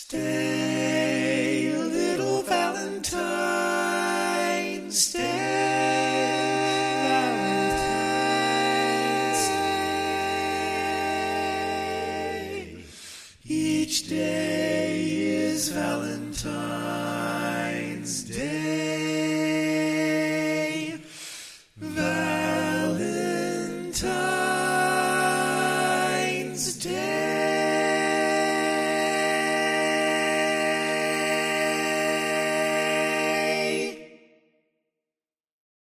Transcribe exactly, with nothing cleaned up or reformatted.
Day, little Valentine's Day. Each day is Valentine's.